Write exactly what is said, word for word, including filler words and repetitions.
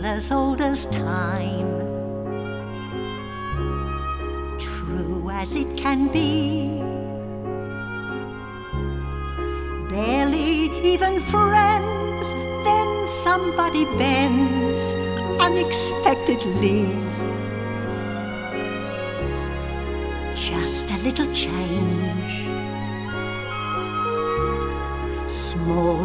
tale as old as time, true as it can be. Barely even friends, then somebody bends unexpectedly. Just a little change, small